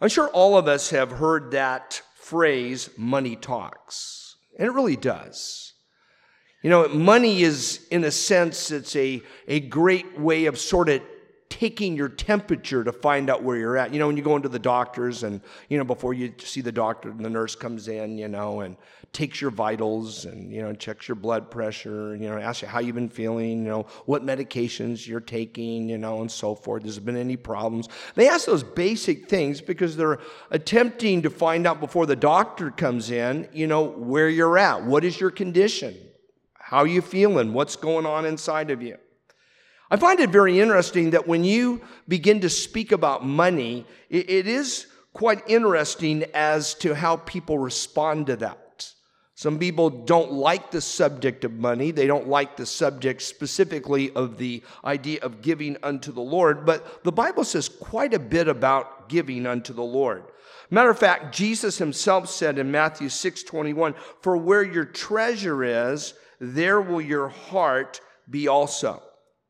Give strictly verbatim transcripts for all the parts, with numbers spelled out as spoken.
I'm sure all of us have heard that phrase, money talks, and it really does. You know, money is, in a sense, it's a, a great way of sort of taking your temperature to find out where you're at. You know, when you go into the doctors and, you know, before you see the doctor, the nurse comes in, you know, and takes your vitals and, you know, checks your blood pressure, you know, asks you how you've been feeling, you know, what medications you're taking, you know, and so forth. Has there been any problems? They ask those basic things because they're attempting to find out before the doctor comes in, you know, where you're at. What is your condition? How are you feeling? What's going on inside of you? I find it very interesting that when you begin to speak about money, it, it is quite interesting as to how people respond to that. Some people don't like the subject of money. They don't like the subject specifically of the idea of giving unto the Lord, but the Bible says quite a bit about giving unto the Lord. Matter of fact, Jesus himself said in Matthew six twenty-one, "For where your treasure is, there will your heart be also."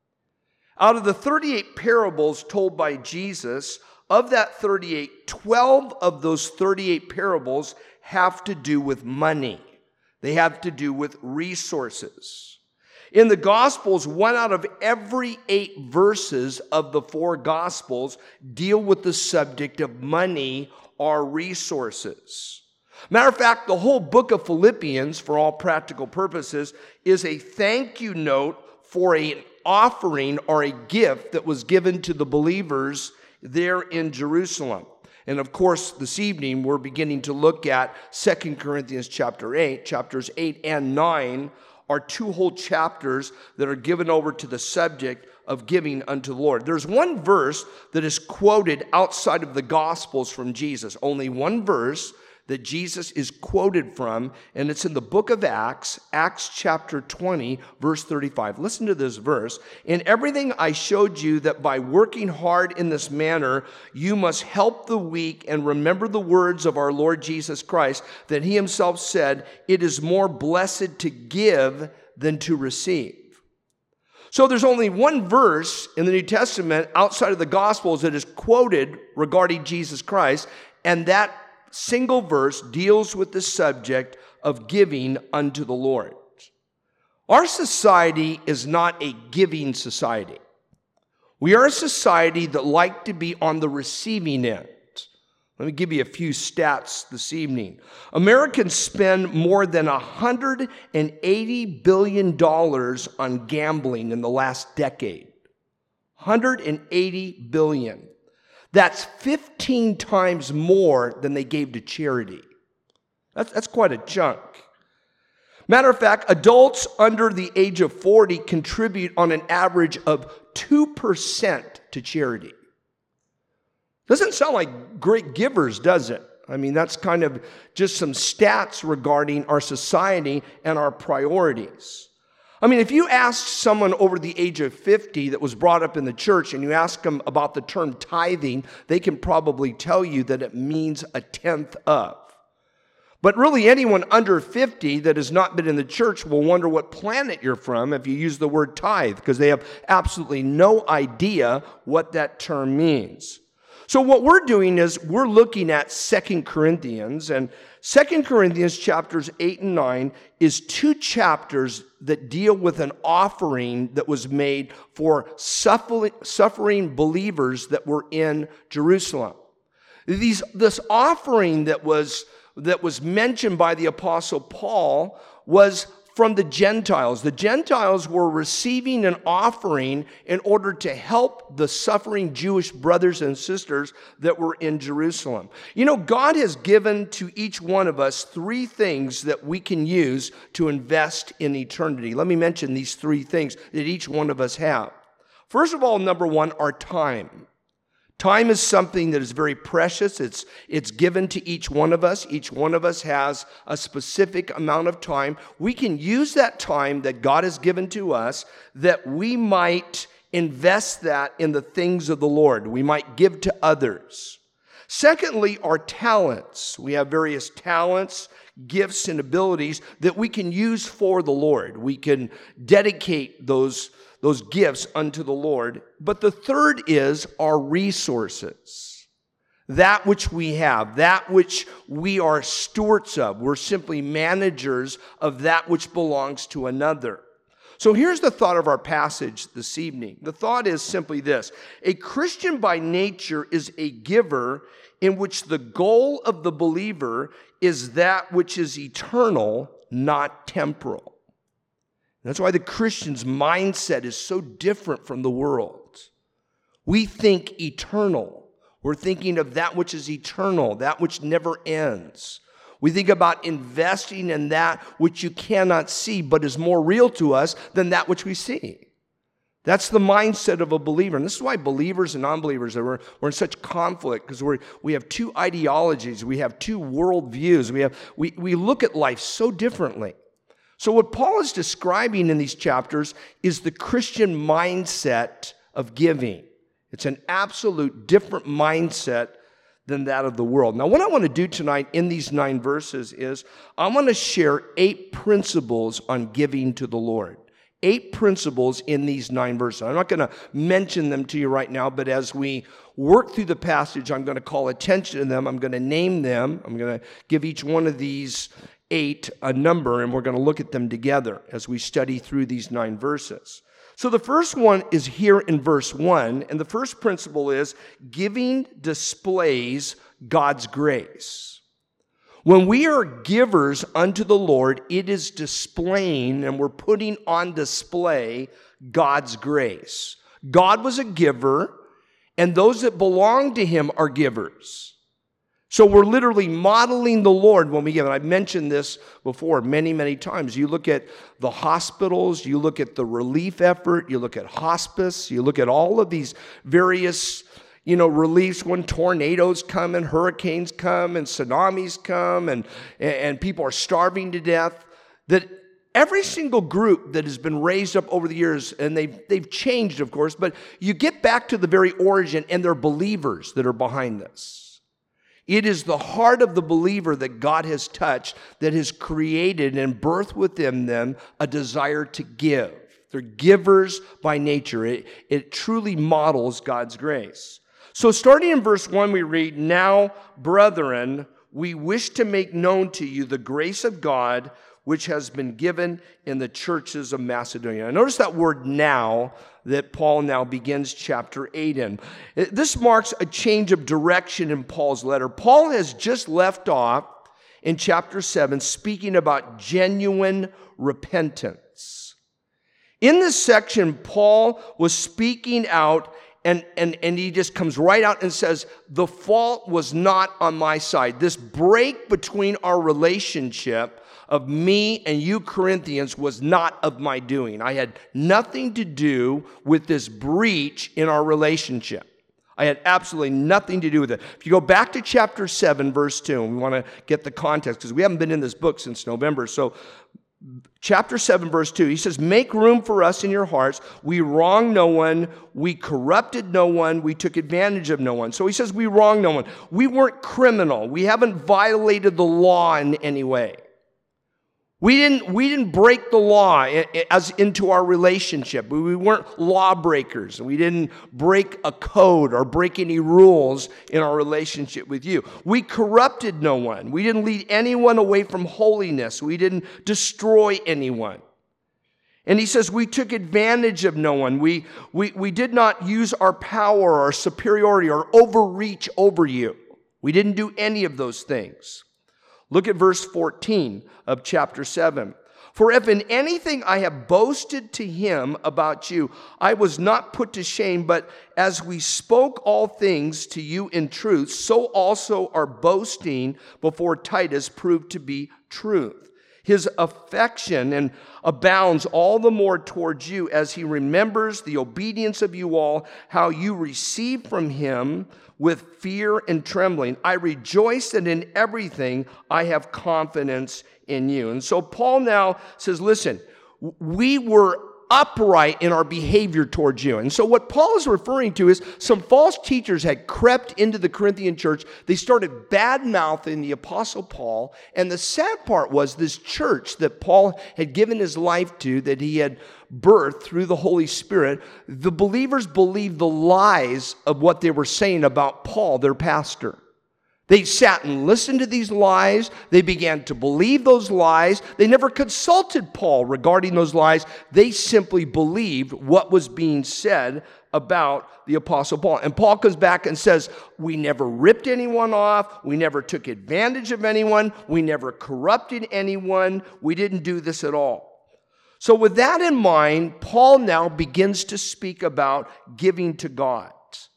Out of the thirty-eight parables told by Jesus, of that thirty-eight, twelve of those thirty-eight parables have to do with money. They have to do with resources. In the Gospels, one out of every eight verses of the four Gospels deal with the subject of money or resources. Matter of fact, the whole book of Philippians, for all practical purposes, is a thank you note for an offering or a gift that was given to the believers there in Jerusalem. And of course, this evening, we're beginning to look at Second Corinthians chapter eight. Chapters eight and nine are two whole chapters that are given over to the subject of giving unto the Lord. There's one verse that is quoted outside of the Gospels from Jesus. Only one verse that Jesus is quoted from, and it's in the book of Acts, Acts chapter twenty, verse thirty-five. Listen to this verse. "In everything I showed you that by working hard in this manner, you must help the weak and remember the words of our Lord Jesus Christ, that he himself said, 'It is more blessed to give than to receive.'" So there's only one verse in the New Testament outside of the Gospels that is quoted regarding Jesus Christ, and that single verse deals with the subject of giving unto the Lord. Our society is not a giving society. We are a society that like to be on the receiving end. Let me give you a few stats this evening. Americans spend more than one hundred eighty billion dollars on gambling in the last decade. one hundred eighty billion dollars. That's fifteen times more than they gave to charity. That's, that's quite a chunk. Matter of fact, adults under the age of forty contribute on an average of two percent to charity. Doesn't sound like great givers, does it? I mean, that's kind of just some stats regarding our society and our priorities. I mean, if you ask someone over the age of fifty that was brought up in the church and you ask them about the term tithing, they can probably tell you that it means a tenth of. But really, anyone under fifty that has not been in the church will wonder what planet you're from if you use the word tithe, because they have absolutely no idea what that term means. So what we're doing is we're looking at Second Corinthians, and Second Corinthians chapters eight and nine is two chapters that deal with an offering that was made for suffering believers that were in Jerusalem. These, this offering that was, that was mentioned by the Apostle Paul was from the Gentiles. The Gentiles were receiving an offering in order to help the suffering Jewish brothers and sisters that were in Jerusalem. You know, God has given to each one of us three things that we can use to invest in eternity. Let me mention these three things that each one of us have. First of all, number one, our time. Time is something that is very precious. It's, it's given to each one of us. Each one of us has a specific amount of time. We can use that time that God has given to us that we might invest that in the things of the Lord. We might give to others. Secondly, our talents. We have various talents, gifts, and abilities that we can use for the Lord. We can dedicate those those gifts unto the Lord. But the third is our resources. that which we have, that which we are stewards of. We're simply managers of that which belongs to another. So here's the thought of our passage this evening. The thought is simply this: a Christian by nature is a giver in which the goal of the believer is that which is eternal, not temporal. That's why the Christian's mindset is so different from the world. We think eternal. We're thinking of that which is eternal, that which never ends. We think about investing in that which you cannot see, but is more real to us than that which we see. That's the mindset of a believer. And this is why believers and non-believers, are, we're in such conflict, because we we have two ideologies. We have two worldviews. We, have, we, we look at life so differently. So what Paul is describing in these chapters is the Christian mindset of giving. It's an absolute different mindset than that of the world. Now, what I want to do tonight in these nine verses is I want to share eight principles on giving to the Lord. Eight principles in these nine verses. I'm not going to mention them to you right now, but as we work through the passage, I'm going to call attention to them. I'm going to name them. I'm going to give each one of these eight a number, and we're going to look at them together as we study through these nine verses. So the first one is here in verse one, and the first principle is giving displays God's grace. When we are givers unto the Lord, it is displaying, and we're putting on display God's grace. God was a giver, and those that belong to him are givers. So we're literally modeling the Lord when we give. And I've mentioned this before many, many times. You look at the hospitals, you look at the relief effort, you look at hospice, you look at all of these various, you know, reliefs when tornadoes come and hurricanes come and tsunamis come and, and people are starving to death. That every single group that has been raised up over the years, and they've, they've changed, of course, but you get back to the very origin, and they're believers that are behind this. It is the heart of the believer that God has touched, that has created and birthed within them a desire to give. They're givers by nature. It, it truly models God's grace. So starting in verse one, we read, "Now, brethren, we wish to make known to you the grace of God which has been given in the churches of Macedonia." Now, notice that word "now" that Paul now begins chapter eight in. This marks a change of direction in Paul's letter. Paul has just left off in chapter seven speaking about genuine repentance. In this section, Paul was speaking out, and, and, and he just comes right out and says, the fault was not on my side. This break between our relationship of me and you Corinthians was not of my doing. I had nothing to do with this breach in our relationship. I had absolutely nothing to do with it. If you go back to chapter seven, verse two, and we want to get the context because we haven't been in this book since November. So chapter seven, verse two, he says, "Make room for us in your hearts. We wronged no one. We corrupted no one. We took advantage of no one." So he says we wronged no one. We weren't criminal. We haven't violated the law in any way. We didn't, we didn't break the law as into our relationship. We weren't lawbreakers. We didn't break a code or break any rules in our relationship with you. We corrupted no one. We didn't lead anyone away from holiness. We didn't destroy anyone. And he says we took advantage of no one. We, we, we did not use our power or superiority or overreach over you. We didn't do any of those things. Look at verse fourteen of chapter seven. "For if in anything I have boasted to him about you, I was not put to shame, but as we spoke all things to you in truth, so also our boasting before Titus proved to be truth. His affection and abounds all the more towards you as he remembers the obedience of you all, how you received from him with fear and trembling. I rejoice that in everything I have confidence in you." And so Paul now says, listen, we were upright in our behavior towards you. And so what Paul is referring to is some false teachers had crept into the Corinthian church. They started bad-mouthing the Apostle Paul. And the sad part was this church that Paul had given his life to, that he had birthed through the Holy Spirit, the believers believed the lies of what they were saying about Paul, their pastor. They sat and listened to these lies. They began to believe those lies. They never consulted Paul regarding those lies. They simply believed what was being said about the Apostle Paul. And Paul comes back and says, we never ripped anyone off. We never took advantage of anyone. We never corrupted anyone. We didn't do this at all. So with that in mind, Paul now begins to speak about giving to God.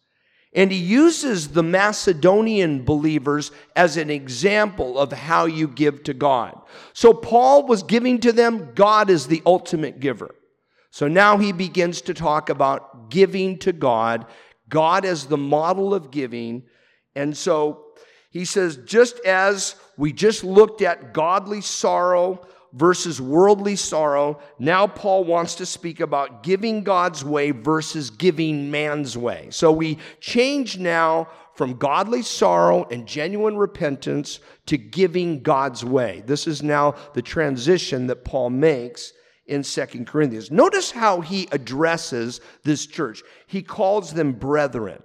And he uses the Macedonian believers as an example of how you give to God. So Paul was giving to them. God is the ultimate giver. So now he begins to talk about giving to God, God as the model of giving. And so he says, just as we just looked at godly sorrow versus worldly sorrow, now Paul wants to speak about giving God's way versus giving man's way. So we change now from godly sorrow and genuine repentance to giving God's way. This is now the transition that Paul makes in Second Corinthians. Notice how he addresses this church. He calls them brethren.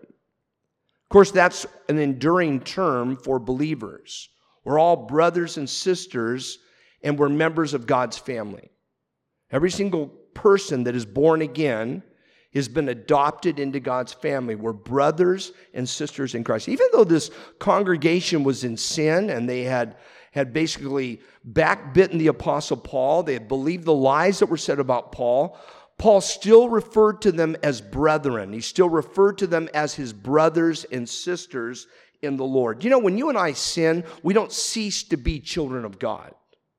Of course, that's an enduring term for believers. We're all brothers and sisters, and we're members of God's family. Every single person that is born again has been adopted into God's family. We're brothers and sisters in Christ. Even though this congregation was in sin and they had, had basically backbitten the Apostle Paul, they had believed the lies that were said about Paul, Paul still referred to them as brethren. He still referred to them as his brothers and sisters in the Lord. You know, when you and I sin, we don't cease to be children of God.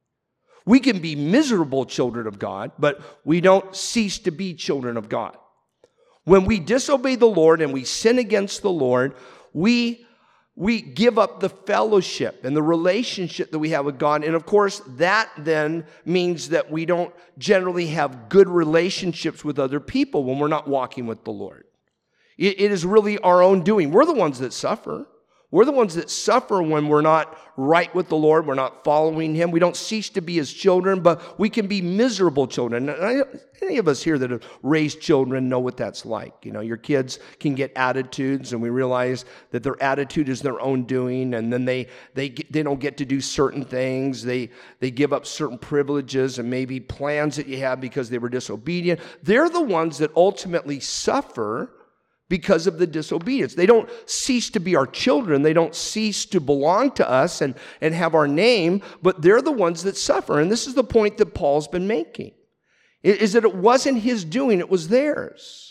We can be miserable children of God, but we don't cease to be children of God. When we disobey the Lord and we sin against the Lord, we, we give up the fellowship and the relationship that we have with God. And of course, that then means that we don't generally have good relationships with other people when we're not walking with the Lord. It, it is really our own doing. We're the ones that suffer. We're the ones that suffer when we're not right with the Lord. We're not following Him. We don't cease to be His children, but we can be miserable children. Any of us here that have raised children know what that's like. You know, your kids can get attitudes, and we realize that their attitude is their own doing, and then they they they don't get to do certain things. They they give up certain privileges and maybe plans that you have because they were disobedient. They're the ones that ultimately suffer because of the disobedience. They don't cease to be our children. They don't cease to belong to us and, and have our name, but they're the ones that suffer. And this is the point that Paul's been making, is that it wasn't his doing, it was theirs.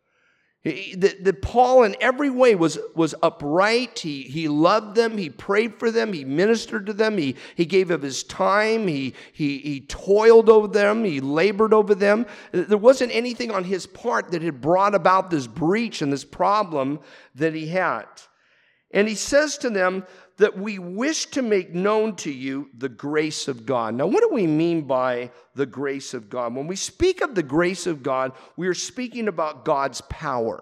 That, that Paul in every way was, was upright. He, he loved them. He prayed for them. He ministered to them. He, he gave of his time. He, he, he toiled over them. He labored over them. There wasn't anything on his part that had brought about this breach and this problem that he had. And he says to them that we wish to make known to you the grace of God. Now, what do we mean by the grace of God? When we speak of the grace of God, we are speaking about God's power.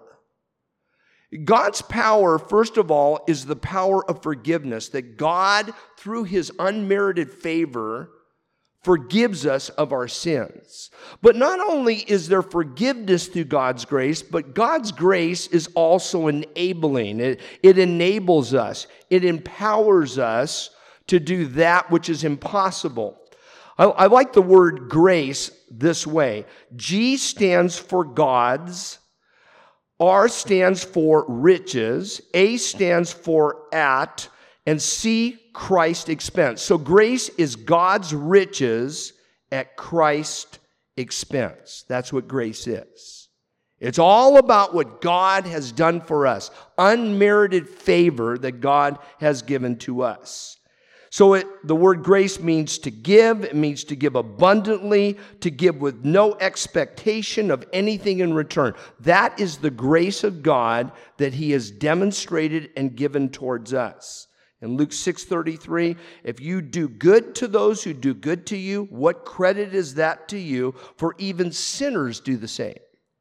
God's power, first of all, is the power of forgiveness, that God, through His unmerited favor, forgives us of our sins. But not only is there forgiveness through God's grace, but God's grace is also enabling. It, it enables us. It empowers us to do that which is impossible. I, I like the word grace this way. G stands for God's, R stands for riches, A stands for at, and C, Christ's expense. So grace is God's riches at Christ's expense. That's what grace is. It's all about what God has done for us, unmerited favor that God has given to us. So it, the word grace means to give. It means to give abundantly, to give with no expectation of anything in return. That is the grace of God that He has demonstrated and given towards us. In Luke six thirty-three, if you do good to those who do good to you, what credit is that to you? For even sinners do the same.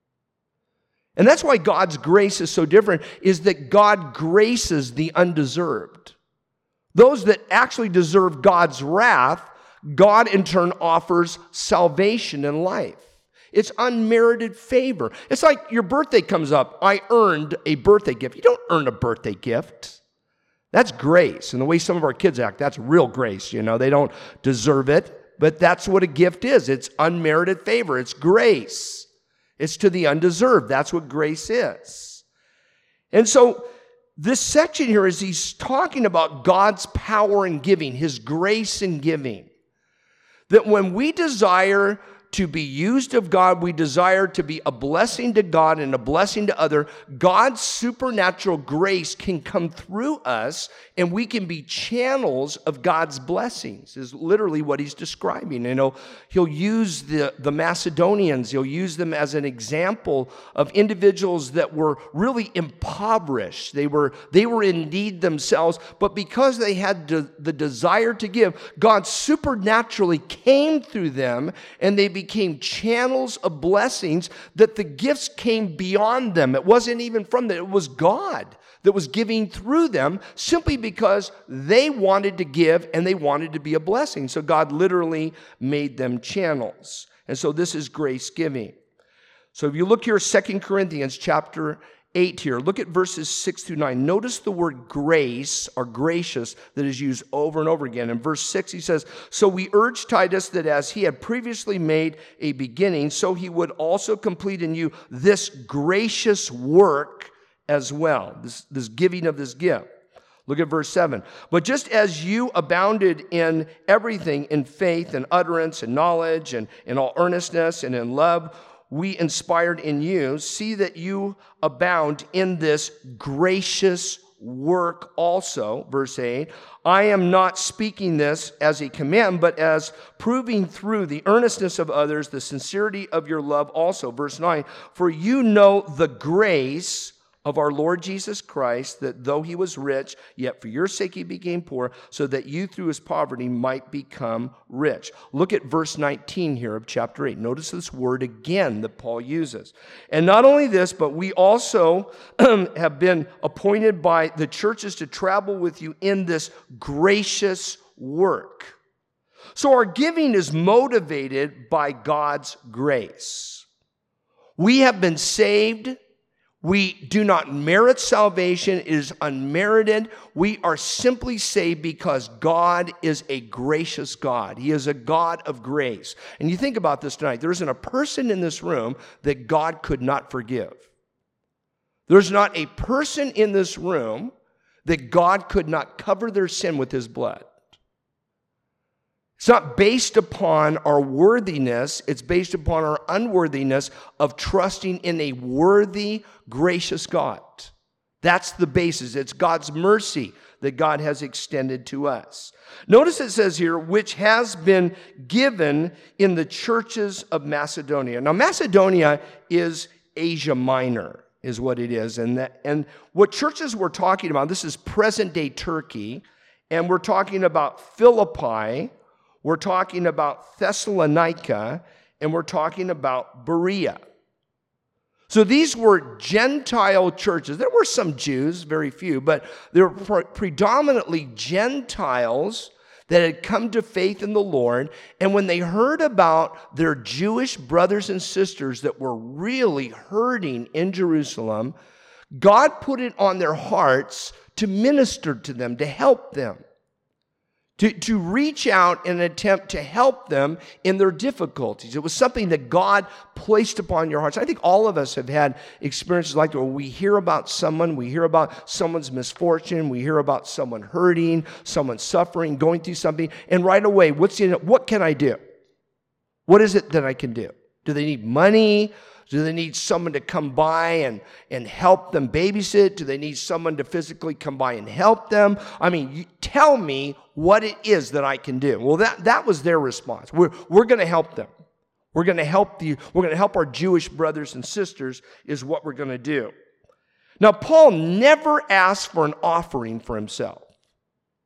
And that's why God's grace is so different, is that God graces the undeserved. Those that actually deserve God's wrath, God in turn offers salvation and life. It's unmerited favor. It's like your birthday comes up. I earned a birthday gift. You don't earn a birthday gift. That's grace. And the way some of our kids act, that's real grace. You know, they don't deserve it, but that's what a gift is. It's unmerited favor. It's grace. It's to the undeserved. That's what grace is. And so this section here is he's talking about God's power in giving, his grace in giving. That when we desire to be used of God, we desire to be a blessing to God and a blessing to others, God's supernatural grace can come through us and we can be channels of God's blessings, is literally what he's describing. You know, he'll use the, the Macedonians, he'll use them as an example of individuals that were really impoverished. They were, they were in need themselves, but because they had de- the desire to give, God supernaturally came through them and they became became channels of blessings, that the gifts came beyond them. It wasn't even from them. It was God that was giving through them simply because they wanted to give and they wanted to be a blessing. So God literally made them channels. And so this is grace giving. So if you look here, Second Corinthians chapter eight here, look at verses six through nine. Notice the word grace or gracious that is used over and over again. In verse six, he says, so we urge Titus that as he had previously made a beginning, so he would also complete in you this gracious work as well, this, this giving of this gift. Look at verse seven. But just as you abounded in everything, in faith and utterance and knowledge and in all earnestness and in love, we inspired in you, see that you abound in this gracious work also. Verse eight, I am not speaking this as a command, but as proving through the earnestness of others, the sincerity of your love also. Verse nine, for you know the grace of our Lord Jesus Christ, that though he was rich, yet for your sake he became poor, so that you through his poverty might become rich. Look at verse nineteen here of chapter eight. Notice this word again that Paul uses. And not only this, but we also have been appointed by the churches to travel with you in this gracious work. So our giving is motivated by God's grace. We have been saved. We do not merit salvation. It is unmerited. We are simply saved because God is a gracious God. He is a God of grace. And you think about this tonight. There isn't a person in this room that God could not forgive. There's not a person in this room that God could not cover their sin with his blood. It's not based upon our worthiness. It's based upon our unworthiness of trusting in a worthy, gracious God. That's the basis. It's God's mercy that God has extended to us. Notice it says here, which has been given in the churches of Macedonia. Now, Macedonia is Asia Minor, is what it is. And, that, and what churches we're talking about, this is present-day Turkey, and we're talking about Philippi, we're talking about Thessalonica, and we're talking about Berea. So these were Gentile churches. There were some Jews, very few, but they were pre- predominantly Gentiles that had come to faith in the Lord. And when they heard about their Jewish brothers and sisters that were really hurting in Jerusalem, God put it on their hearts to minister to them, to help them. To, to reach out and attempt to help them in their difficulties. It was something that God placed upon your hearts. I think all of us have had experiences like that where we hear about someone, we hear about someone's misfortune, we hear about someone hurting, someone suffering, going through something, and right away, what's in it? What can I do? What is it that I can do? Do they need money? Do they need someone to come by and, and help them babysit? Do they need someone to physically come by and help them? I mean, you tell me what it is that I can do. Well, that, that was their response. We're, we're going to help them. We're going to help you. We're going to help our Jewish brothers and sisters is what we're going to do. Now, Paul never asked for an offering for himself.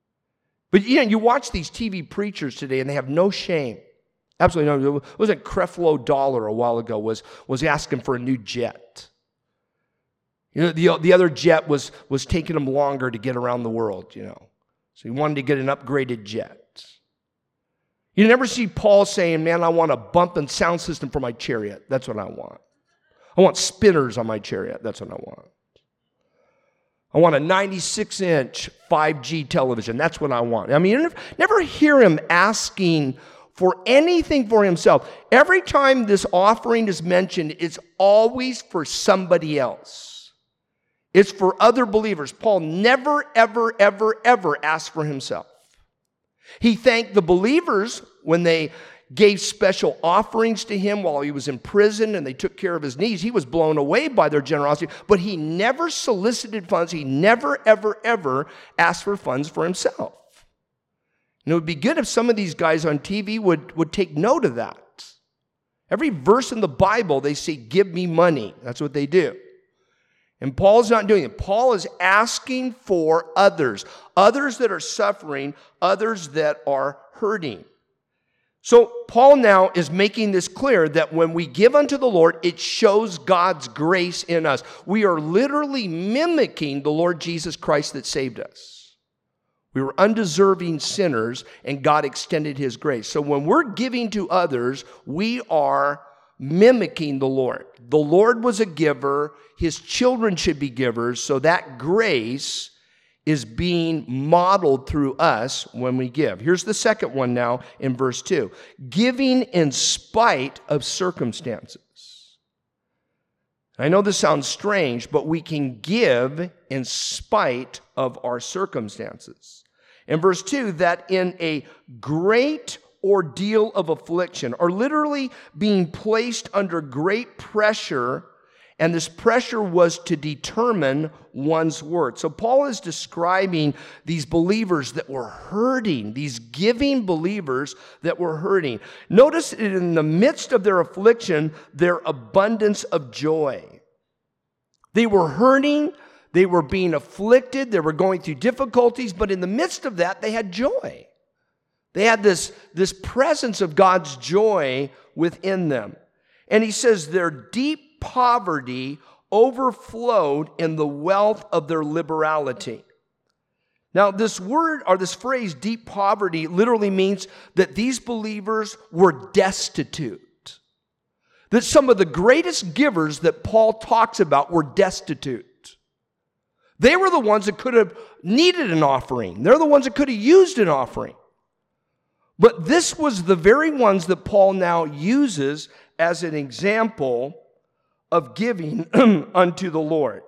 But you know, you watch these T V preachers today and they have no shame. Absolutely no. Wasn't Creflo Dollar a while ago was, was asking for a new jet. You know, the, the other jet was, was taking him longer to get around the world, you know. So he wanted to get an upgraded jet. You never see Paul saying, man, I want a bumping sound system for my chariot. That's what I want. I want spinners on my chariot. That's what I want. I want a ninety-six inch five G television. That's what I want. I mean, you never, never hear him asking for anything for himself. Every time this offering is mentioned, it's always for somebody else. It's for other believers. Paul never, ever, ever, ever asked for himself. He thanked the believers when they gave special offerings to him while he was in prison and they took care of his needs. He was blown away by their generosity, but he never solicited funds. He never, ever, ever asked for funds for himself. And it would be good if some of these guys on T V would, would take note of that. Every verse in the Bible, they say, give me money. That's what they do. And Paul's not doing it. Paul is asking for others, others that are suffering, others that are hurting. So Paul now is making this clear that when we give unto the Lord, it shows God's grace in us. We are literally mimicking the Lord Jesus Christ that saved us. We were undeserving sinners, and God extended his grace. So when we're giving to others, we are mimicking the Lord. The Lord was a giver. His children should be givers. So that grace is being modeled through us when we give. Here's the second one now in verse two. Giving in spite of circumstances. I know this sounds strange, but we can give in spite of our circumstances. In verse two, that in a great ordeal of affliction, or literally being placed under great pressure, and this pressure was to determine one's worth. So Paul is describing these believers that were hurting, these giving believers that were hurting. Notice in the midst of their affliction, their abundance of joy. They were hurting, they were being afflicted, they were going through difficulties, but in the midst of that, they had joy. They had this, this presence of God's joy within them. And he says their deep poverty overflowed in the wealth of their liberality. Now, this word or this phrase, deep poverty, literally means that these believers were destitute. That some of the greatest givers that Paul talks about were destitute. They were the ones that could have needed an offering. They're the ones that could have used an offering. But this was the very ones that Paul now uses as an example of giving unto the Lord.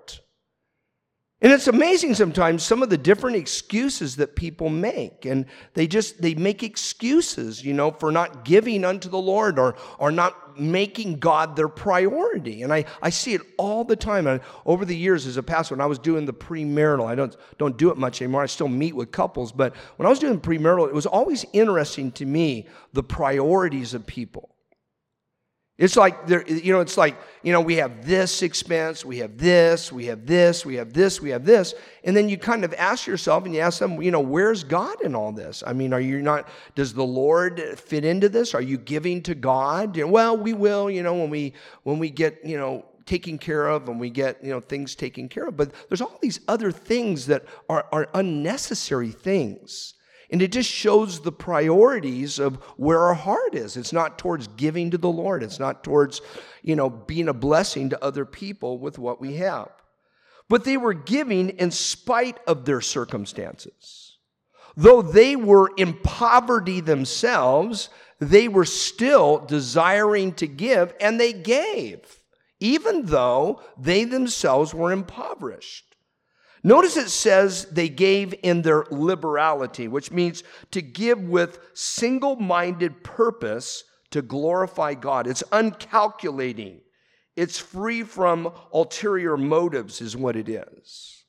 And it's amazing sometimes some of the different excuses that people make. And they just, they make excuses, you know, for not giving unto the Lord or, or not making God their priority. And I, I see it all the time. And over the years as a pastor, when I was doing the premarital, I don't, don't do it much anymore. I still meet with couples. But when I was doing premarital, it was always interesting to me, the priorities of people. It's like, there, you know, it's like, you know, we have this expense, we have this, we have this, we have this, we have this. And then you kind of ask yourself and you ask them, you know, where's God in all this? I mean, are you not, does the Lord fit into this? Are you giving to God? You know, well, we will, you know, when we, when we get, you know, taken care of and we get, you know, things taken care of. But there's all these other things that are, are unnecessary things. And it just shows the priorities of where our heart is. It's not towards giving to the Lord. It's not towards, you know, being a blessing to other people with what we have. But they were giving in spite of their circumstances. Though they were in poverty themselves, they were still desiring to give, and they gave, even though they themselves were impoverished. Notice it says they gave in their liberality, which means to give with single-minded purpose to glorify God. It's uncalculating. It's free from ulterior motives is what it is.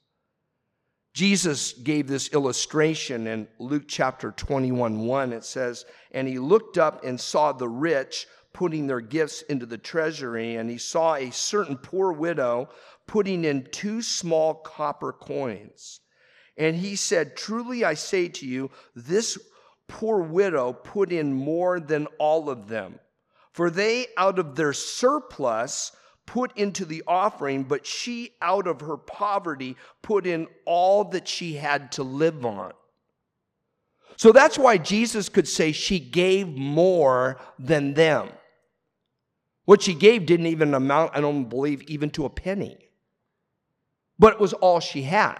Jesus gave this illustration in Luke chapter twenty-one, one. It says, and he looked up and saw the rich putting their gifts into the treasury, and he saw a certain poor widow putting in two small copper coins. And he said, truly I say to you, this poor widow put in more than all of them. For they out of their surplus put into the offering, but she out of her poverty put in all that she had to live on. So that's why Jesus could say she gave more than them. What she gave didn't even amount, I don't believe, even to a penny. But it was all she had.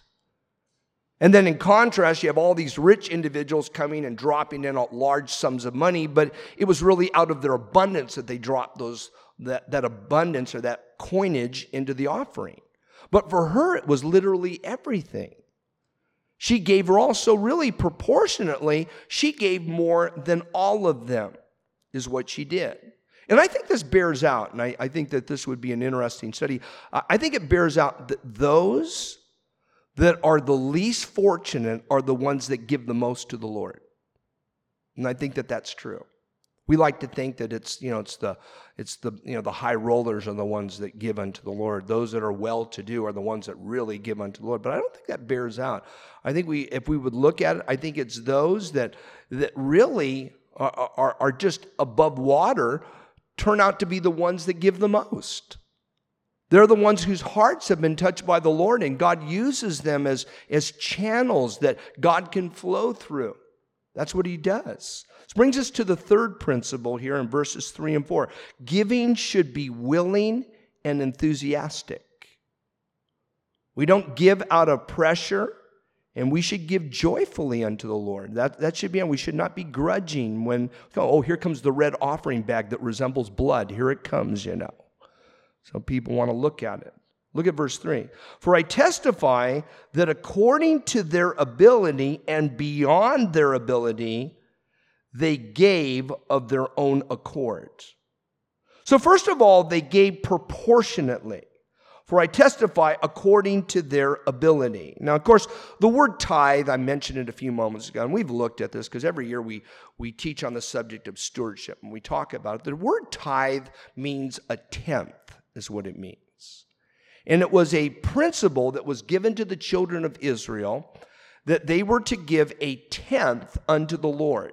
And then in contrast, you have all these rich individuals coming and dropping in large sums of money, but it was really out of their abundance that they dropped those that, that abundance or that coinage into the offering. But for her, it was literally everything. She gave her all. So really, proportionately, she gave more than all of them, is what she did. And I think this bears out, and I, I think that this would be an interesting study. I think it bears out that those that are the least fortunate are the ones that give the most to the Lord. And I think that that's true. We like to think that it's, you know, it's the, it's the, you know, the high rollers are the ones that give unto the Lord. Those that are well-to-do are the ones that really give unto the Lord. But I don't think that bears out. I think we, if we would look at it, I think it's those that that really are, are, are just above water turn out to be the ones that give the most. They're the ones whose hearts have been touched by the Lord, and God uses them as, as channels that God can flow through. That's what he does. This brings us to the third principle here in verses three and four. Giving should be willing and enthusiastic. We don't give out of pressure, and we should give joyfully unto the Lord. That, that should be, and we should not be grudging when, oh, here comes the red offering bag that resembles blood. Here it comes, you know. So people want to look at it. Look at verse three. For I testify that according to their ability and beyond their ability, they gave of their own accord. So first of all, they gave proportionately. For I testify according to their ability. Now, of course, the word tithe, I mentioned it a few moments ago, and we've looked at this because every year we, we teach on the subject of stewardship, and we talk about it. The word tithe means a tenth, is what it means. And it was a principle that was given to the children of Israel that they were to give a tenth unto the Lord.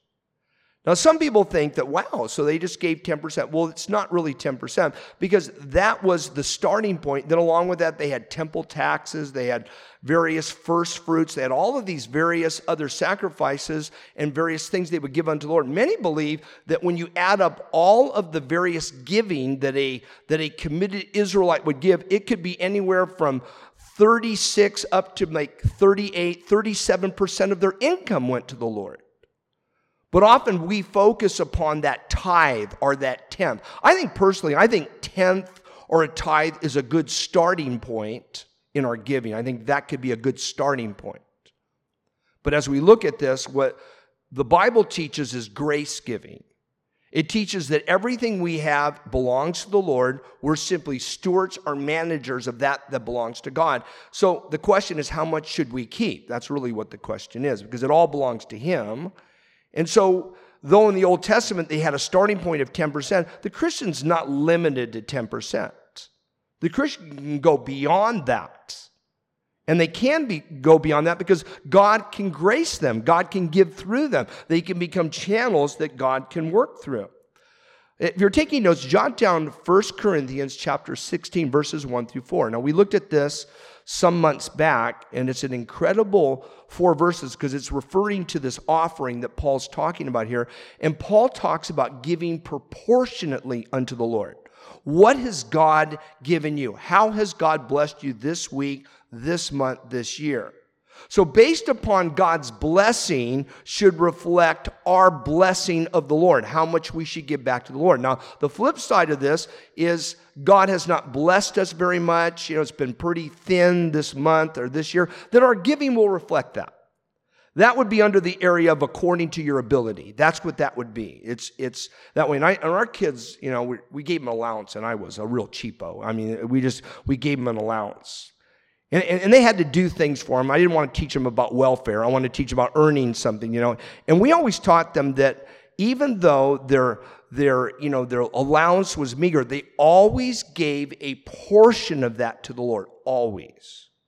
Now, some people think that, wow, so they just gave ten percent. Well, it's not really ten percent because that was the starting point. Then along with that, they had temple taxes. They had various first fruits. They had all of these various other sacrifices and various things they would give unto the Lord. Many believe that when you add up all of the various giving that a, that a committed Israelite would give, it could be anywhere from thirty-six up to like thirty-eight, thirty-seven percent of their income went to the Lord. But often we focus upon that tithe or that tenth. I think personally, I think tenth or a tithe is a good starting point in our giving. I think that could be a good starting point. But as we look at this, what the Bible teaches is grace giving. It teaches that everything we have belongs to the Lord. We're simply stewards or managers of that that belongs to God. So the question is, how much should we keep? That's really what the question is, because it all belongs to him. And so, though in the Old Testament they had a starting point of ten percent, the Christian's not limited to ten percent. The Christian can go beyond that. And they can be, go beyond that because God can grace them. God can give through them. They can become channels that God can work through. If you're taking notes, jot down First Corinthians chapter sixteen, verses one through four. Now, we looked at this some months back, and it's an incredible four verses because it's referring to this offering that Paul's talking about here. And Paul talks about giving proportionately unto the Lord. What has God given you? How has God blessed you this week, this month, this year? So based upon God's blessing should reflect our blessing of the Lord, how much we should give back to the Lord. Now, the flip side of this is God has not blessed us very much. You know, it's been pretty thin this month or this year. Then our giving will reflect that. That would be under the area of according to your ability. That's what that would be. It's it's that way. And, I, and our kids, you know, we, we gave them an allowance, and I was a real cheapo. I mean, we just, we gave them an allowance. And, and they had to do things for them. I didn't want to teach them about welfare. I wanted to teach them about earning something, you know. And we always taught them that even though their, their, you know, their allowance was meager, they always gave a portion of that to the Lord, always.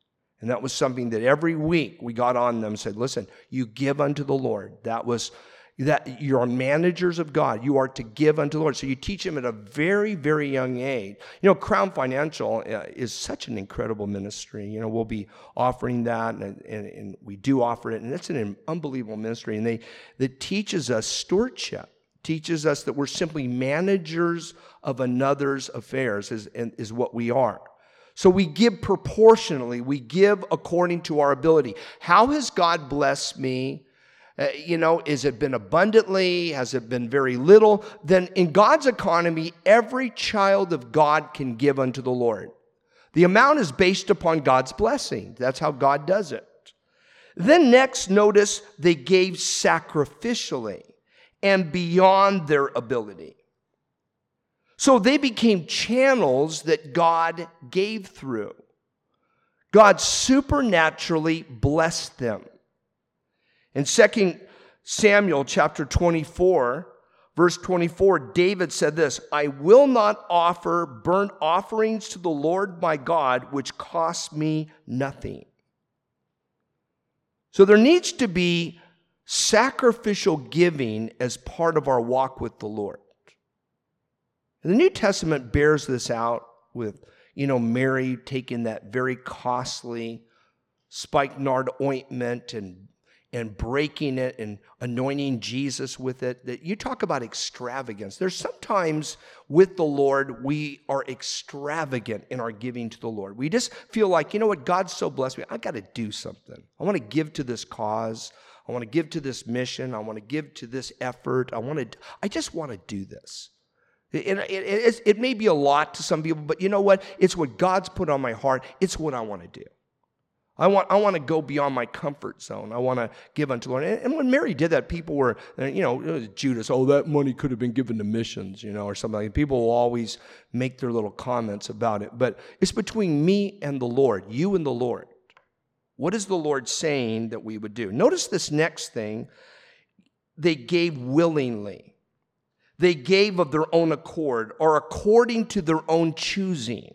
And that was something that every week we got on them and said, listen, you give unto the Lord. That was, that you're managers of God. You are to give unto the Lord. So you teach them at a very, very young age. You know, Crown Financial uh, is such an incredible ministry. You know, we'll be offering that, and, and, and we do offer it. And it's an unbelievable ministry. And they that teaches us stewardship, teaches us that we're simply managers of another's affairs is, is what we are. So we give proportionally. We give according to our ability. How has God blessed me? Uh, you know, has it been abundantly? Has it been very little? Then in God's economy, every child of God can give unto the Lord. The amount is based upon God's blessing. That's how God does it. Then next, notice they gave sacrificially and beyond their ability. So they became channels that God gave through. God supernaturally blessed them. In Second Samuel chapter twenty-four, verse twenty-four, David said this, I will not offer burnt offerings to the Lord my God, which cost me nothing. So there needs to be sacrificial giving as part of our walk with the Lord. And the New Testament bears this out with, you know, Mary taking that very costly spikenard ointment and, and breaking it and anointing Jesus with it. That you talk about extravagance. There's sometimes with the Lord, we are extravagant in our giving to the Lord. We just feel like, you know what, God's so blessed me. I got to do something. I want to give to this cause. I want to give to this mission. I want to give to this effort. I want to, I just want to do this. It, it, it, it may be a lot to some people, but you know what? It's what God's put on my heart. It's what I want to do. I want, I want to go beyond my comfort zone. I want to give unto the Lord. And, and when Mary did that, people were, you know, it was Judas, oh, that money could have been given to missions, you know, or something like that. People will always make their little comments about it. But it's between me and the Lord, you and the Lord. What is the Lord saying that we would do? Notice this next thing. They gave willingly. They gave of their own accord or according to their own choosing.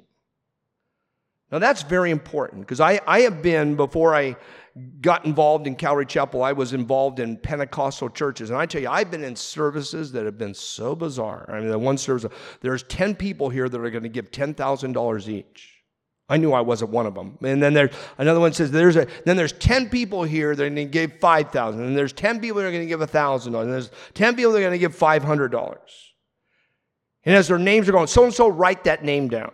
Now that's very important because I, I have been, before I got involved in Calvary Chapel, I was involved in Pentecostal churches. And I tell you, I've been in services that have been so bizarre. I mean, the one service, there's ten people here that are going to give ten thousand dollars each. I knew I wasn't one of them. And then there's another one says there's a then there's ten people here that are going to give five thousand dollars. And there's ten people that are going to give one thousand dollars. And there's ten people that are going to give five hundred dollars. And as their names are going, so-and-so, write that name down.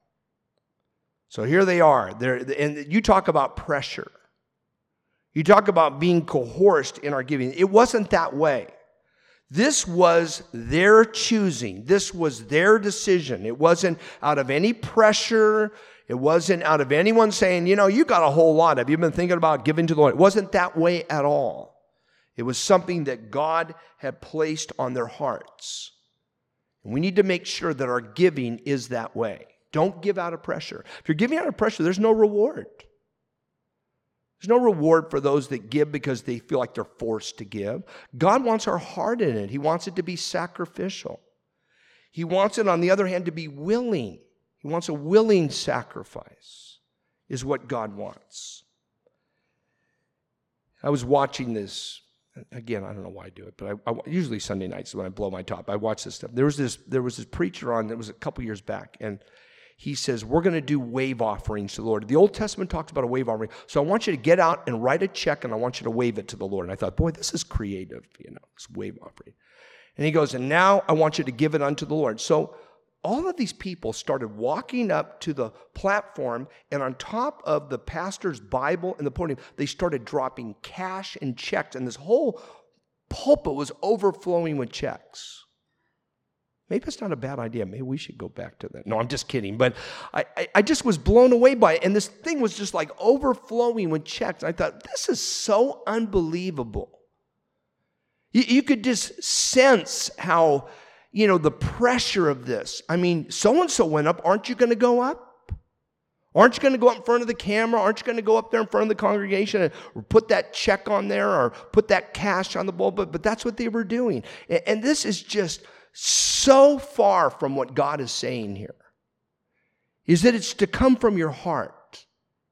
So here they are. They're, and you talk about pressure. You talk about being coerced in our giving. It wasn't that way. This was their choosing. This was their decision. It wasn't out of any pressure. It wasn't out of anyone saying, you know, you got a whole lot. Have you been thinking about giving to the Lord? It wasn't that way at all. It was something that God had placed on their hearts. And we need to make sure that our giving is that way. Don't give out of pressure. If you're giving out of pressure, there's no reward. There's no reward for those that give because they feel like they're forced to give. God wants our heart in it. He wants it to be sacrificial. He wants it, on the other hand, to be willing. He wants a willing sacrifice, is what God wants. I was watching this. Again, I don't know why I do it, but I, I usually Sunday nights when I blow my top, I watch this stuff. There was this, there was this preacher on, that was a couple years back, and he says, we're going to do wave offerings to the Lord. The Old Testament talks about a wave offering. So I want you to get out and write a check, and I want you to wave it to the Lord. And I thought, boy, this is creative, you know, this wave offering. And he goes, and now I want you to give it unto the Lord. So all of these people started walking up to the platform, and on top of the pastor's Bible and the podium, they started dropping cash and checks, and this whole pulpit was overflowing with checks. Maybe it's not a bad idea. Maybe we should go back to that. No, I'm just kidding. But I, I, I just was blown away by it, and this thing was just like overflowing with checks. I thought, this is so unbelievable. You, you could just sense how, you know, the pressure of this. I mean, so-and-so went up. Aren't you going to go up? Aren't you going to go up in front of the camera? Aren't you going to go up there in front of the congregation and put that check on there or put that cash on the bowl? But, but that's what they were doing. And, and this is just so far from what God is saying here. Is that it's to come from your heart.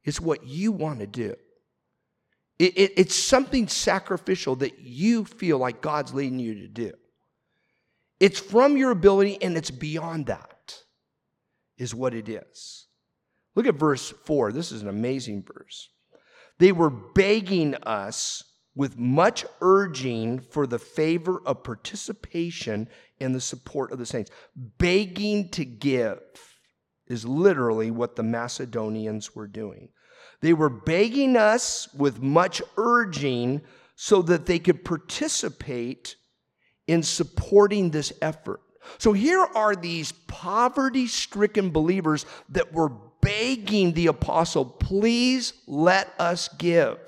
It's what you want to do. It, it, it's something sacrificial that you feel like God's leading you to do. It's from your ability, and it's beyond that, is what it is. Look at verse four. This is an amazing verse. They were begging us with much urging for the favor of participation in the support of the saints. Begging to give is literally what the Macedonians were doing. They were begging us with much urging so that they could participate in supporting this effort. So here are these poverty-stricken believers that were begging the apostle, please let us give.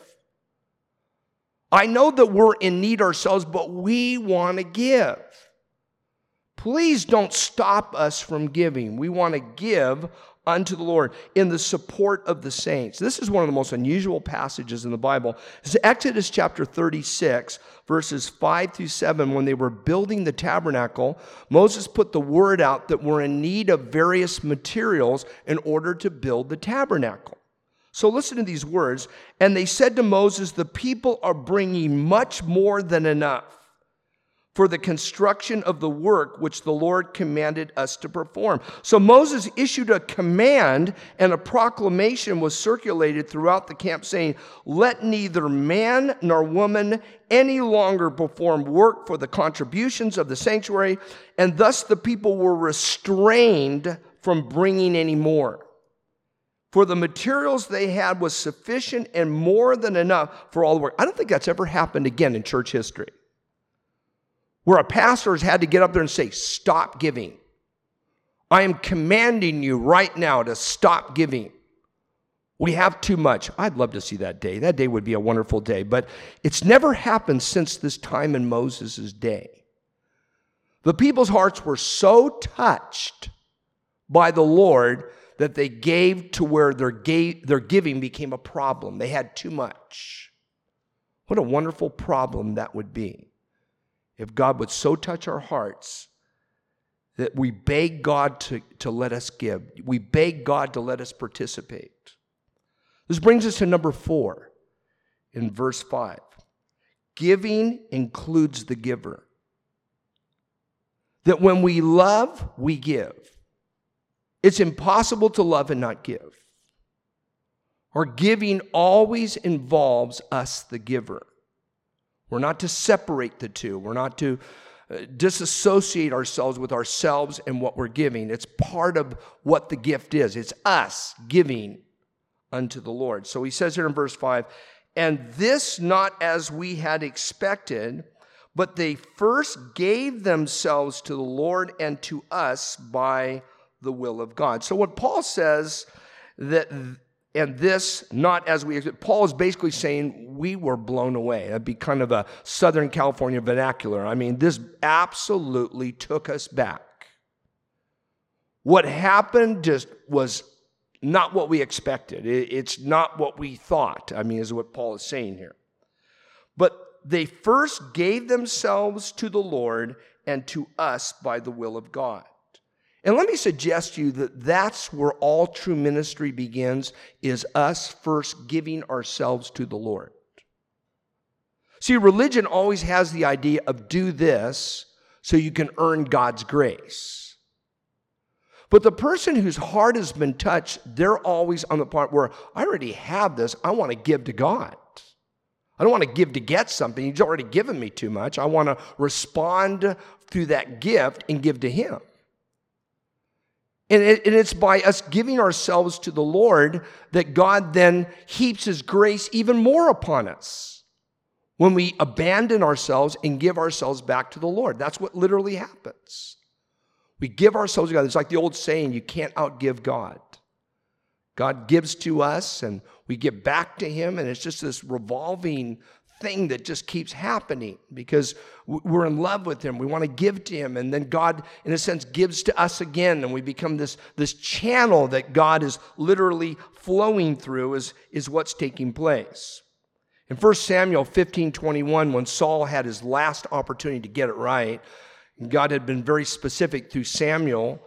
I know that we're in need ourselves, but we want to give. Please don't stop us from giving. We want to give unto the Lord in the support of the saints. This is one of the most unusual passages in the Bible. It's Exodus chapter thirty-six, verses five through seven. When they were building the tabernacle, Moses put the word out that we're in need of various materials in order to build the tabernacle. So listen to these words. And they said to Moses, the people are bringing much more than enough for the construction of the work which the Lord commanded us to perform. So Moses issued a command, and a proclamation was circulated throughout the camp saying, let neither man nor woman any longer perform work for the contributions of the sanctuary. And thus the people were restrained from bringing any more. For the materials they had was sufficient and more than enough for all the work. I don't think that's ever happened again in church history, where a pastor has had to get up there and say, stop giving. I am commanding you right now to stop giving. We have too much. I'd love to see that day. That day would be a wonderful day, but it's never happened since this time in Moses' day. The people's hearts were so touched by the Lord that they gave to where their, gave, their giving became a problem. They had too much. What a wonderful problem that would be if God would so touch our hearts that we beg God to, to let us give. We beg God to let us participate. This brings us to number four in verse five. Giving includes the giver. That when we love, we give. It's impossible to love and not give. Our giving always involves us, the giver. We're not to separate the two. We're not to uh, disassociate ourselves with ourselves and what we're giving. It's part of what the gift is. It's us giving unto the Lord. So he says here in verse five, and this not as we had expected, but they first gave themselves to the Lord and to us by the will of God. So what Paul says that, and this not as we, Paul is basically saying we were blown away. That'd be kind of a Southern California vernacular. I mean, this absolutely took us back. What happened just was not what we expected. It's not what we thought, I mean, is what Paul is saying here. But they first gave themselves to the Lord and to us by the will of God. And let me suggest to you that that's where all true ministry begins, is us first giving ourselves to the Lord. See, religion always has the idea of do this so you can earn God's grace. But the person whose heart has been touched, they're always on the part where I already have this, I want to give to God. I don't want to give to get something. He's already given me too much. I want to respond through that gift and give to Him. And it's by us giving ourselves to the Lord that God then heaps His grace even more upon us when we abandon ourselves and give ourselves back to the Lord. That's what literally happens. We give ourselves to God. It's like the old saying, you can't outgive God. God gives to us and we give back to Him, and it's just this revolving thing that just keeps happening because we're in love with Him. We want to give to Him, and then God, in a sense, gives to us again, and we become this, this channel that God is literally flowing through is, is what's taking place. In First Samuel fifteen twenty-one, when Saul had his last opportunity to get it right, God had been very specific through Samuel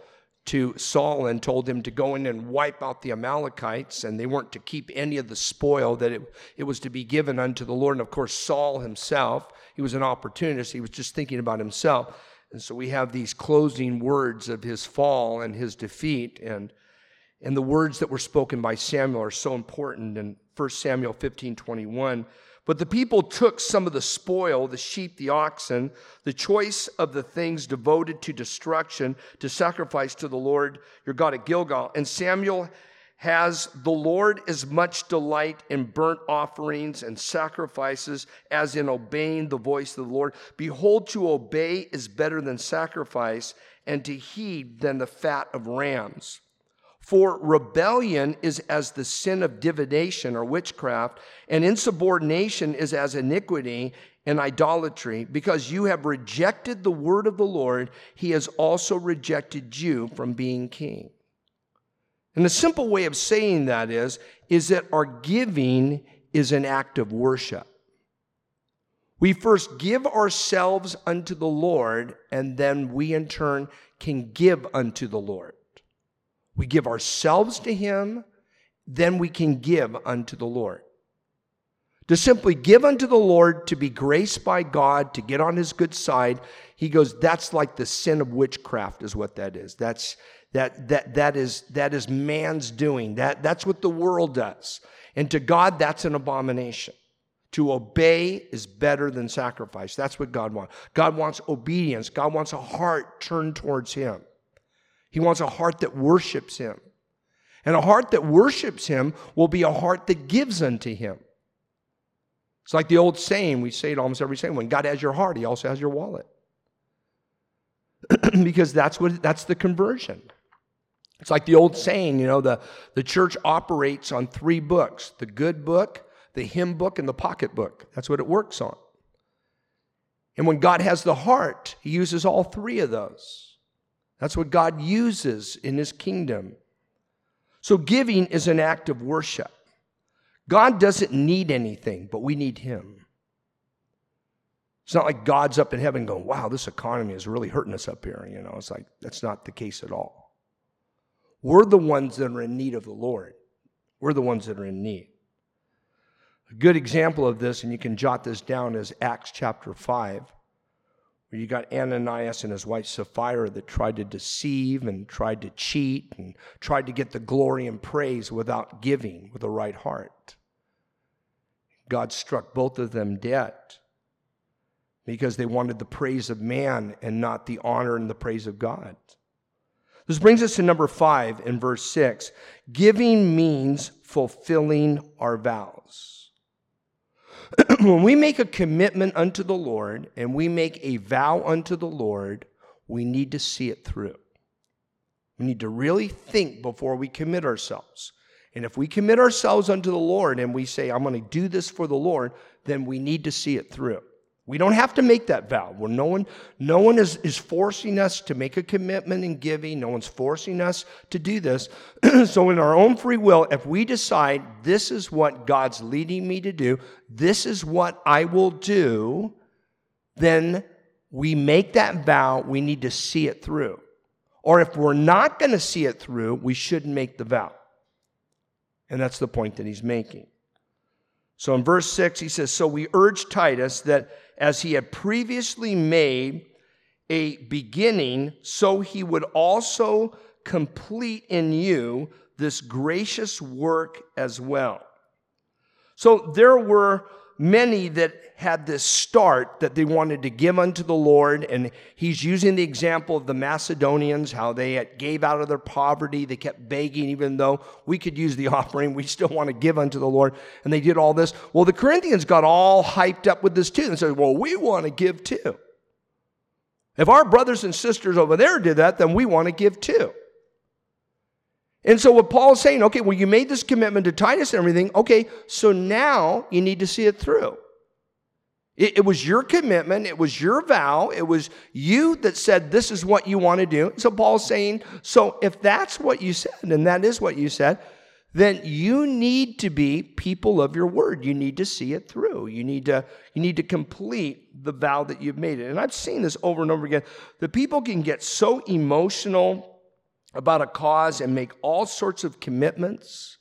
to Saul and told him to go in and wipe out the Amalekites, and they weren't to keep any of the spoil, that it, it was to be given unto the Lord. And of course, Saul himself, he was an opportunist. He was just thinking about himself. And so we have these closing words of his fall and his defeat. And, and the words that were spoken by Samuel are so important in First Samuel fifteen twenty-one. But the people took some of the spoil, the sheep, the oxen, the choice of the things devoted to destruction, to sacrifice to the Lord your God at Gilgal. And Samuel has the Lord as much delight in burnt offerings and sacrifices as in obeying the voice of the Lord. Behold, to obey is better than sacrifice, and to heed than the fat of rams. For rebellion is as the sin of divination or witchcraft, and insubordination is as iniquity and idolatry. Because you have rejected the word of the Lord, he has also rejected you from being king. And the simple way of saying that is, is that our giving is an act of worship. We first give ourselves unto the Lord, and then we in turn can give unto the Lord. We give ourselves to him, then we can give unto the Lord. To simply give unto the Lord, to be graced by God, to get on his good side, he goes, that's like the sin of witchcraft is what that is. That's that that that is that is man's doing. That that's what the world does. And to God, that's an abomination. To obey is better than sacrifice. That's what God wants. God wants obedience. God wants a heart turned towards him. He wants a heart that worships him. And a heart that worships him will be a heart that gives unto him. It's like the old saying, we say it almost every Sunday, when God has your heart, he also has your wallet. Because that's what that's the conversion. It's like the old saying, you know, the, the church operates on three books: the good book, the hymn book, and the pocketbook. That's what it works on. And when God has the heart, he uses all three of those. That's what God uses in his kingdom. So giving is an act of worship. God doesn't need anything, but we need him. It's not like God's up in heaven going, wow, this economy is really hurting us up here. You know, it's like, that's not the case at all. We're the ones that are in need of the Lord. We're the ones that are in need. A good example of this, and you can jot this down, is Acts chapter five. You got Ananias and his wife Sapphira that tried to deceive and tried to cheat and tried to get the glory and praise without giving with a right heart. God struck both of them dead because they wanted the praise of man and not the honor and the praise of God. This brings us to number five in verse six. Giving means fulfilling our vows. When we make a commitment unto the Lord and we make a vow unto the Lord, we need to see it through. We need to really think before we commit ourselves. And if we commit ourselves unto the Lord and we say, I'm going to do this for the Lord, then we need to see it through. We don't have to make that vow. Well, no one, no one is, is forcing us to make a commitment in giving. No one's forcing us to do this. So in our own free will, if we decide this is what God's leading me to do, this is what I will do, then we make that vow. We need to see it through. Or if we're not going to see it through, we shouldn't make the vow. And that's the point that he's making. So in verse six, he says, so we urge Titus that as he had previously made a beginning, so he would also complete in you this gracious work as well. So there were many that had this start that they wanted to give unto the Lord, and he's using the example of the Macedonians, how they had gave out of their poverty. They kept begging, even though we could use the offering, we still want to give unto the Lord, and they did all this. Well, the Corinthians got all hyped up with this too, and said, well, we want to give too. If our brothers and sisters over there did that, then we want to give too. And so what Paul is saying, okay, well, you made this commitment to Titus and everything. Okay, so now you need to see it through. It, it was your commitment. It was your vow. It was you that said this is what you want to do. So Paul's saying, so if that's what you said, and that is what you said, then you need to be people of your word. You need to see it through. You need to, you need to complete the vow that you've made. And I've seen this over and over again. The people can get so emotional about a cause and make all sorts of commitments.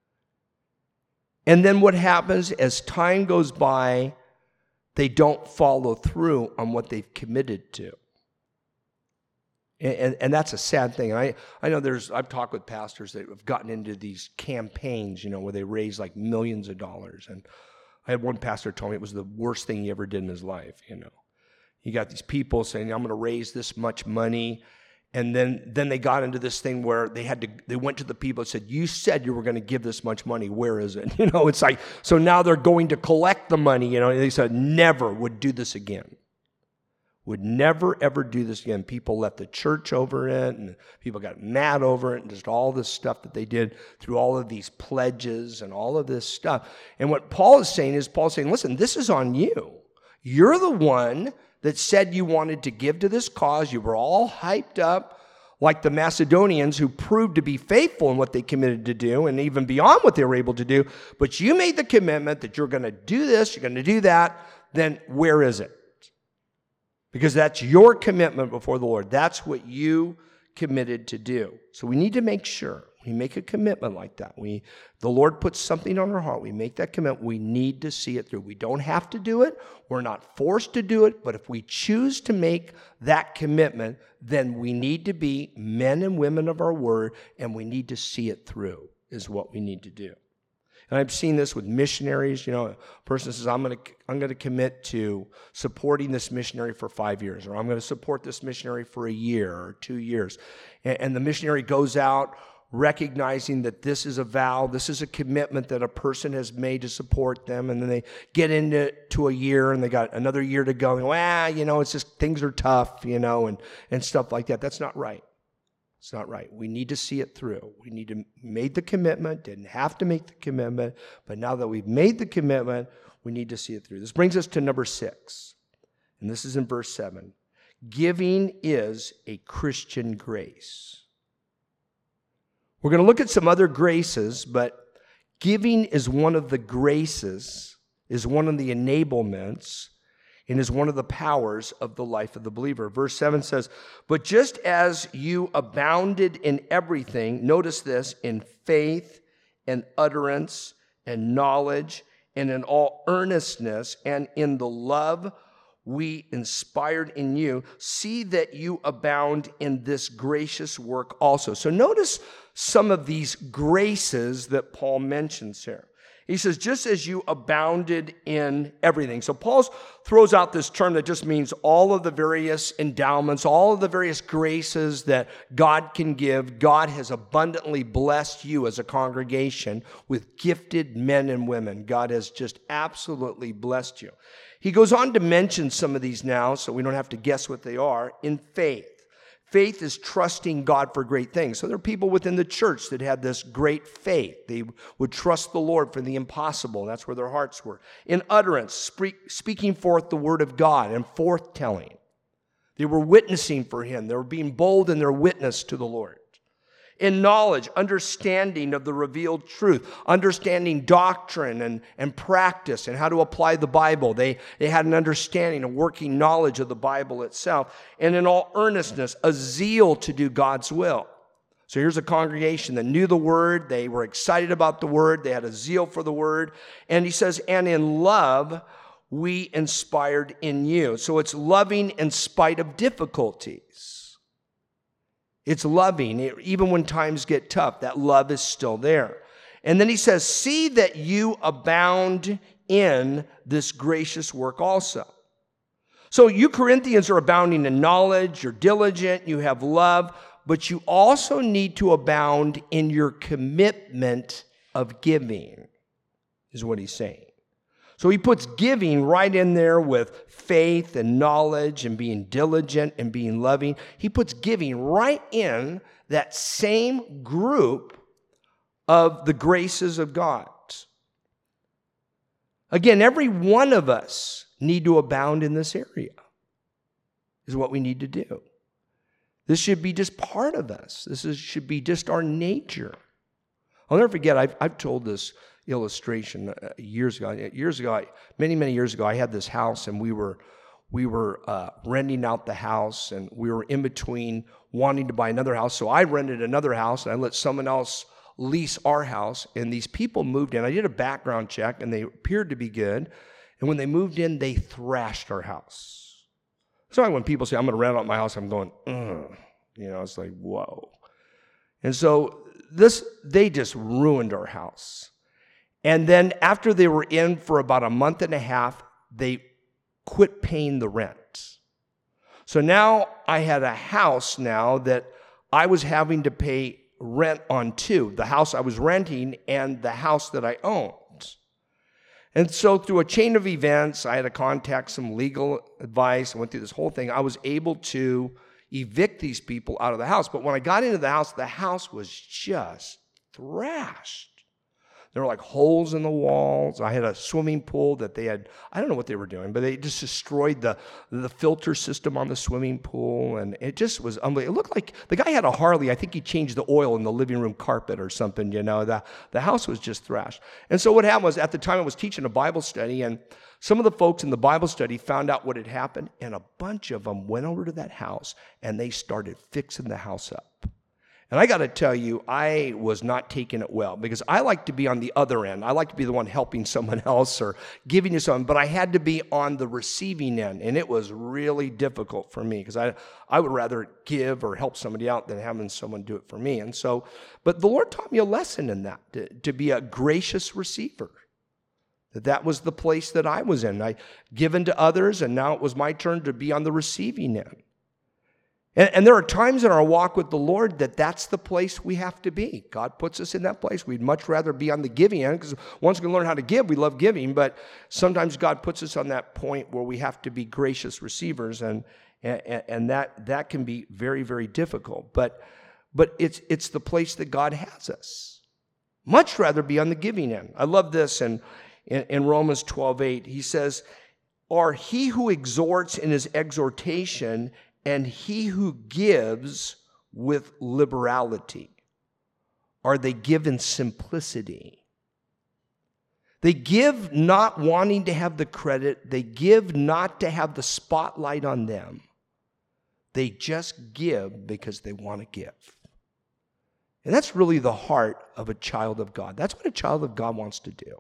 And then what happens as time goes by, they don't follow through on what they've committed to. And, and, and that's a sad thing. And I, I know there's, I've talked with pastors that have gotten into these campaigns, you know, where they raise like millions of dollars. And I had one pastor told me it was the worst thing he ever did in his life, you know. You got these people saying, I'm going to raise this much money. And then, then they got into this thing where they had to, they went to the people and said, you said you were going to give this much money. Where is it? You know, it's like, so now they're going to collect the money, you know, and they said, never would do this again. Would never, ever do this again. People left the church over it, and people got mad over it, and just all this stuff that they did through all of these pledges and all of this stuff. And what Paul is saying is, Paul's saying, listen, this is on you. You're the one that said you wanted to give to this cause. You were all hyped up like the Macedonians, who proved to be faithful in what they committed to do and even beyond what they were able to do. But you made the commitment that you're going to do this, you're going to do that. Then where is it? Because that's your commitment before the Lord. That's what you committed to do. So we need to make sure we make a commitment like that. We, the Lord puts something on our heart. We make that commitment. We need to see it through. We don't have to do it. We're not forced to do it. But if we choose to make that commitment, then we need to be men and women of our word, and we need to see it through is what we need to do. And I've seen this with missionaries. You know, a person says, I'm going to I'm going to commit to supporting this missionary for five years, or I'm going to support this missionary for a year or two years. And, and the missionary goes out recognizing that this is a vow, this is a commitment that a person has made to support them, and then they get into to a year, and they got another year to go, and go, ah, you know, it's just, things are tough, you know, and, and stuff like that. That's not right. It's not right. We need to see it through. We need to make the commitment, didn't have to make the commitment, but now that we've made the commitment, we need to see it through. This brings us to number six, and this is in verse seven. Giving is a Christian grace. We're going to look at some other graces, but giving is one of the graces, is one of the enablements, and is one of the powers of the life of the believer. Verse seven says, but just as you abounded in everything, notice this, in faith and utterance and knowledge and in all earnestness and in the love we inspired in you, see that you abound in this gracious work also. So notice some of these graces that Paul mentions here. He says, just as you abounded in everything. So Paul throws out this term that just means all of the various endowments, all of the various graces that God can give. God has abundantly blessed you as a congregation with gifted men and women. God has just absolutely blessed you. He goes on to mention some of these now, so we don't have to guess what they are, in faith. Faith is trusting God for great things. So there are people within the church that had this great faith. They would trust the Lord for the impossible. That's where their hearts were. In utterance, speak, speaking forth the word of God and forthtelling. They were witnessing for him. They were being bold in their witness to the Lord. In knowledge, understanding of the revealed truth, understanding doctrine and, and practice and how to apply the Bible. They, they had an understanding, a working knowledge of the Bible itself. And in all earnestness, a zeal to do God's will. So here's a congregation that knew the word. They were excited about the word. They had a zeal for the word. And he says, and in love, we inspired in you. So it's loving in spite of difficulties. It's loving. It, even when times get tough, that love is still there. And then he says, see that you abound in this gracious work also. So you Corinthians are abounding in knowledge, you're diligent, you have love, but you also need to abound in your commitment of giving, is what he's saying. So he puts giving right in there with faith and knowledge and being diligent and being loving. He puts giving right in that same group of the graces of God. Again, every one of us need to abound in this area, is what we need to do. This should be just part of us. This is, should be just our nature. I'll never forget, I've, I've told this illustration uh, years ago. Years ago, I, many, many years ago, I had this house, and we were we were uh, renting out the house, and we were in between wanting to buy another house. So I rented another house, and I let someone else lease our house. And these people moved in. I did a background check, and they appeared to be good. And when they moved in, they thrashed our house. So when people say, I'm going to rent out my house, I'm going, ugh. You know, it's like, whoa. And so this, they just ruined our house. And then after they were in for about a month and a half, they quit paying the rent. So now I had a house now that I was having to pay rent on too, the house I was renting and the house that I owned. And so through a chain of events, I had to contact some legal advice. I went through this whole thing. I was able to evict these people out of the house. But when I got into the house, the house was just thrashed. There were like holes in the walls. I had a swimming pool that they had, I don't know what they were doing, but they just destroyed the, the filter system on the swimming pool. And it just was unbelievable. It looked like the guy had a Harley. I think he changed the oil in the living room carpet or something, you know. The, the house was just thrashed. And so what happened was, at the time I was teaching a Bible study, and some of the folks in the Bible study found out what had happened, and a bunch of them went over to that house, and they started fixing the house up. And I got to tell you, I was not taking it well, because I like to be on the other end. I like to be the one helping someone else or giving you something, but I had to be on the receiving end, and it was really difficult for me, because I, I would rather give or help somebody out than having someone do it for me. And so, but the Lord taught me a lesson in that, to, to be a gracious receiver. That that was the place that I was in. I given to others, and now it was my turn to be on the receiving end. And, and there are times in our walk with the Lord that that's the place we have to be. God puts us in that place. We'd much rather be on the giving end, because once we learn how to give, we love giving. But sometimes God puts us on that point where we have to be gracious receivers, and and, and that that can be very, very difficult. But but it's it's the place that God has us. Much rather be on the giving end. I love this, and in, in Romans twelve eight, he says, "Or he who exhorts in his exhortation, and he who gives with liberality, are they give in simplicity?" They give not wanting to have the credit. They give not to have the spotlight on them. They just give because they want to give. And that's really the heart of a child of God. That's what a child of God wants to do.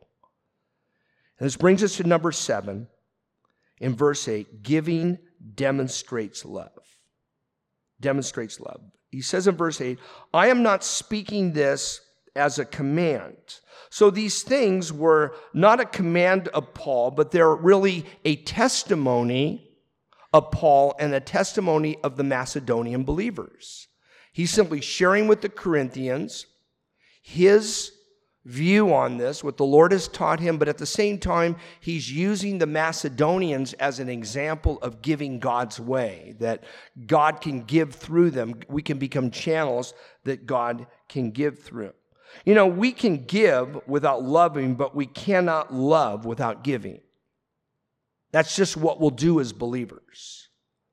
And this brings us to number seven. In verse eight, giving demonstrates love. Demonstrates love. He says in verse eight, "I am not speaking this as a command." So these things were not a command of Paul, but they're really a testimony of Paul and a testimony of the Macedonian believers. He's simply sharing with the Corinthians his view on this, what the Lord has taught him, but at the same time, he's using the Macedonians as an example of giving God's way, that God can give through them. We can become channels that God can give through. You know, we can give without loving, but we cannot love without giving. That's just what we'll do as believers.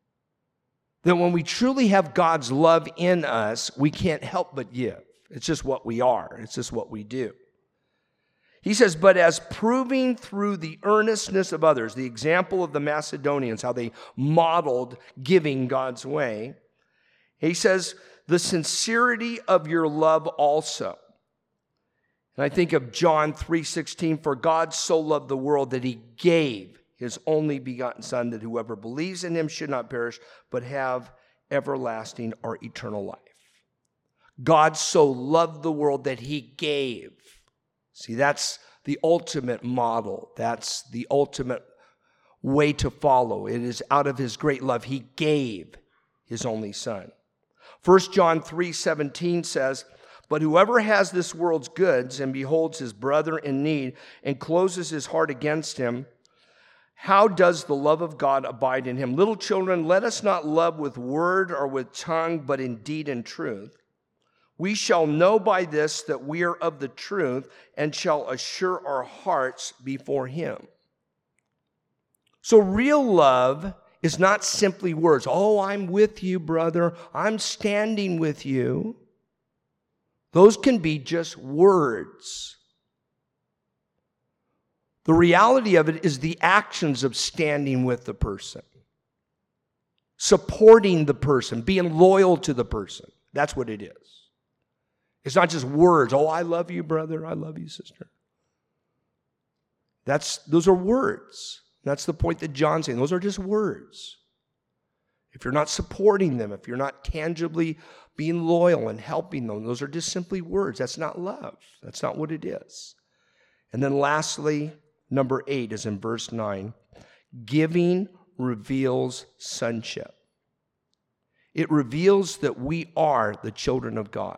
That when we truly have God's love in us, we can't help but give. It's just what we are. It's just what we do. He says, "But as proving through the earnestness of others," the example of the Macedonians, how they modeled giving God's way. He says, "the sincerity of your love also." And I think of John three sixteen, "For God so loved the world that he gave his only begotten Son, that whoever believes in him should not perish, but have everlasting or eternal life." God so loved the world that he gave. See, that's the ultimate model. That's the ultimate way to follow. It is out of his great love. He gave his only Son. First John three seventeen says, "But whoever has this world's goods and beholds his brother in need and closes his heart against him, how does the love of God abide in him? Little children, let us not love with word or with tongue, but in deed and truth. We shall know by this that we are of the truth, and shall assure our hearts before him." So real love is not simply words. "Oh, I'm with you, brother. I'm standing with you." Those can be just words. The reality of it is the actions of standing with the person. supporting the person, being loyal to the person. That's what it is. It's not just words. Oh, I love you, brother. I love you, sister. That's, those are words. That's the point that John's saying. Those are just words. If you're not supporting them, if you're not tangibly being loyal and helping them, those are just simply words. That's not love. That's not what it is. And then lastly, number eight is in verse nine. Giving reveals sonship. It reveals that we are the children of God.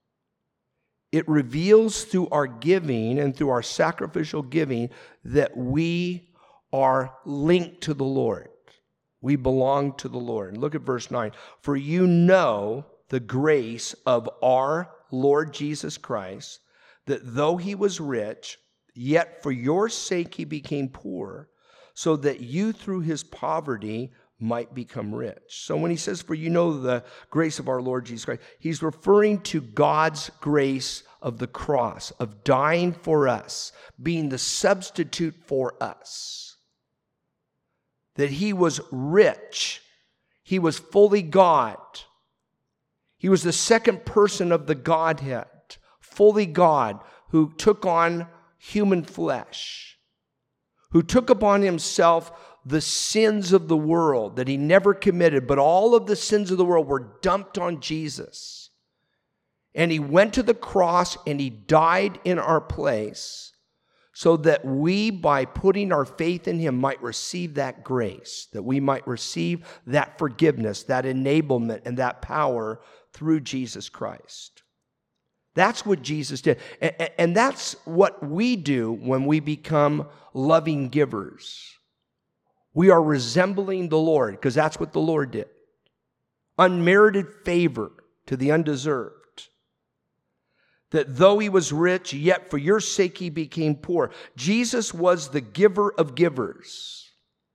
It reveals through our giving and through our sacrificial giving that we are linked to the Lord. We belong to the Lord. And look at verse nine. For you know the grace of our Lord Jesus Christ, that though he was rich, yet for your sake he became poor, so that you through his poverty might become rich. So when he says, for you know the grace of our Lord Jesus Christ, he's referring to God's grace of the cross, of dying for us, being the substitute for us. That he was rich. He was fully God. He was the second person of the Godhead, fully God, who took on human flesh, who took upon himself the sins of the world that he never committed, but all of the sins of the world were dumped on Jesus. And he went to the cross and he died in our place so that we, by putting our faith in him, might receive that grace, that we might receive that forgiveness, that enablement, and that power through Jesus Christ. That's what Jesus did. And that's what we do when we become loving givers. We are resembling the Lord, because that's what the Lord did. Unmerited favor to the undeserved. That though he was rich, yet for your sake he became poor. Jesus was the giver of givers,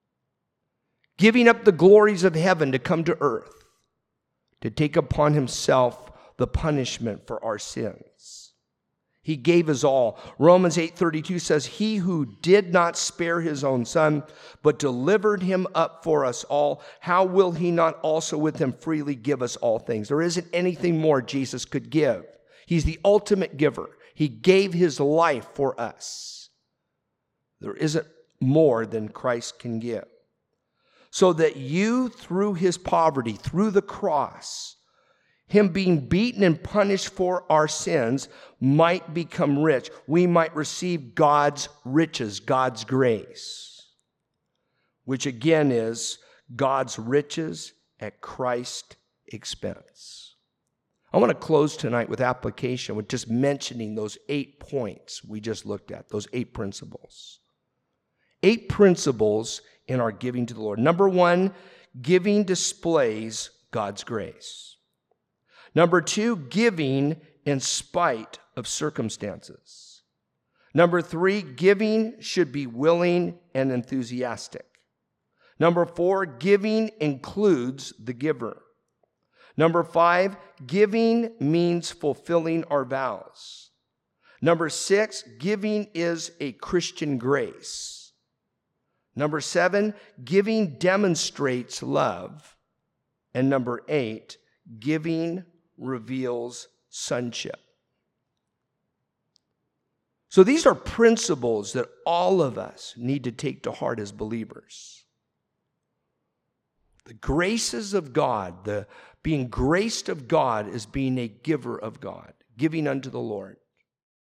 giving up the glories of heaven to come to earth, to take upon himself the punishment for our sins. He gave his all. Romans eight thirty-two says, he who did not spare his own son, but delivered him up for us all, how will he not also with him freely give us all things? There isn't anything more Jesus could give. He's the ultimate giver. He gave his life for us. There isn't more than Christ can give. So that you, through his poverty, through the cross, him being beaten and punished for our sins, might become rich. We might receive God's riches, God's grace, which again is God's riches at Christ's expense. I want to close tonight with application, with just mentioning those eight points we just looked at, those eight principles. Eight principles in our giving to the Lord. Number one, giving displays God's grace. Number two, giving in spite of circumstances. Number three, giving should be willing and enthusiastic. Number four, giving includes the giver. Number five, giving means fulfilling our vows. Number six, giving is a Christian grace. Number seven, giving demonstrates love. And number eight, giving reveals sonship. So these are principles that all of us need to take to heart as believers. The graces of God, the being graced of God is being a giver of God, giving unto the Lord.